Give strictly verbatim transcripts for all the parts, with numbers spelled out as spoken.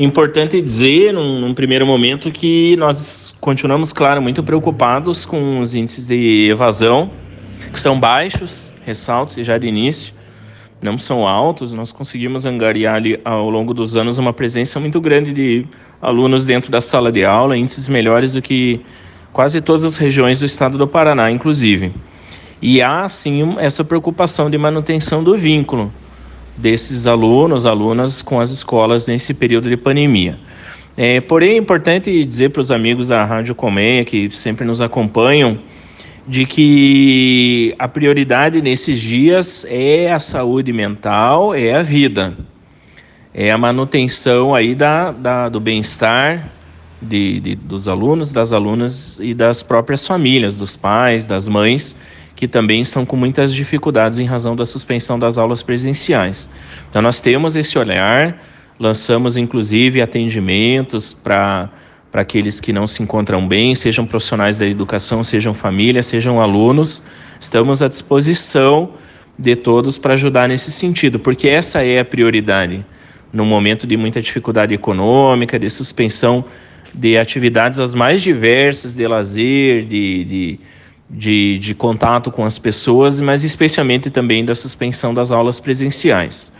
Importante dizer, num, num primeiro momento, que nós continuamos, claro, muito preocupados com os índices de evasão, que são baixos, ressalto-se já de início, não são altos. Nós conseguimos angariar ali, ao longo dos anos, uma presença muito grande de alunos dentro da sala de aula, índices melhores do que quase todas as regiões do estado do Paraná, inclusive. E há, sim, essa preocupação de manutenção do vínculo desses alunos, alunas com as escolas nesse período de pandemia. É, porém, é importante dizer para os amigos da Rádio Colmeia, que sempre nos acompanham, de que a prioridade nesses dias é a saúde mental, é a vida, é a manutenção aí da, da, do bem-estar de, de, dos alunos, das alunas e das próprias famílias, dos pais, das mães, que também estão com muitas dificuldades em razão da suspensão das aulas presenciais. Então, nós temos esse olhar, lançamos, inclusive, atendimentos para para aqueles que não se encontram bem, sejam profissionais da educação, sejam famílias, sejam alunos. Estamos à disposição de todos para ajudar nesse sentido, porque essa é a prioridade. No momento de muita dificuldade econômica, de suspensão de atividades as mais diversas, de lazer, de... de De, de contato com as pessoas, mas especialmente também da suspensão das aulas presenciais.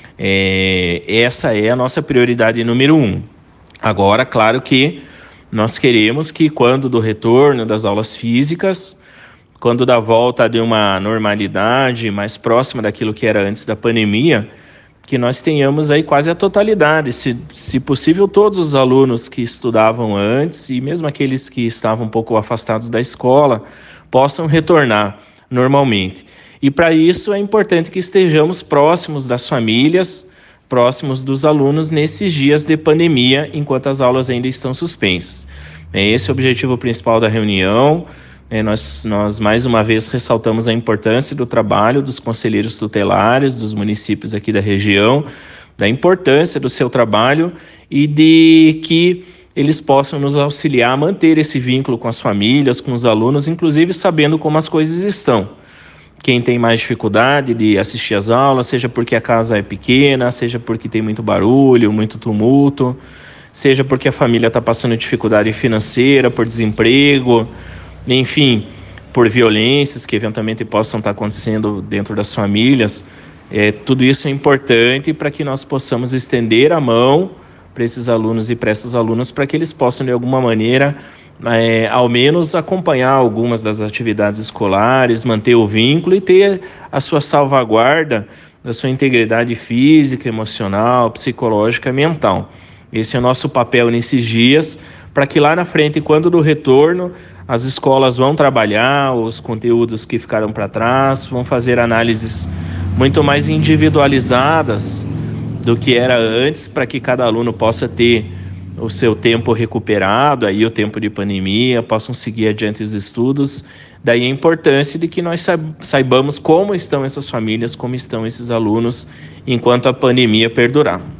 É, essa é a nossa prioridade número um. Agora, claro que nós queremos que quando do retorno das aulas físicas, quando da volta de uma normalidade mais próxima daquilo que era antes da pandemia, que nós tenhamos aí quase a totalidade, se, se possível todos os alunos que estudavam antes e mesmo aqueles que estavam um pouco afastados da escola, possam retornar normalmente. E para isso é importante que estejamos próximos das famílias, próximos dos alunos nesses dias de pandemia, enquanto as aulas ainda estão suspensas. Esse é o objetivo principal da reunião. Nós, nós mais uma vez ressaltamos a importância do trabalho dos conselheiros tutelares dos municípios aqui da região, da importância do seu trabalho e de que eles possam nos auxiliar a manter esse vínculo com as famílias, com os alunos, inclusive sabendo como as coisas estão. Quem tem mais dificuldade de assistir às aulas, seja porque a casa é pequena, seja porque tem muito barulho, muito tumulto, seja porque a família está passando dificuldade financeira, por desemprego, enfim, por violências que eventualmente possam estar acontecendo dentro das famílias. É, tudo isso é importante para que nós possamos estender a mão para esses alunos e para essas alunas, para que eles possam, de alguma maneira, é, ao menos acompanhar algumas das atividades escolares, manter o vínculo e ter a sua salvaguarda da sua integridade física, emocional, psicológica, mental. Esse é o nosso papel nesses dias, para que lá na frente, quando do retorno, as escolas vão trabalhar os conteúdos que ficaram para trás, vão fazer análises muito mais individualizadas do que era antes, para que cada aluno possa ter o seu tempo recuperado, aí o tempo de pandemia, possam seguir adiante os estudos. Daí a importância de que nós saibamos como estão essas famílias, como estão esses alunos, enquanto a pandemia perdurar.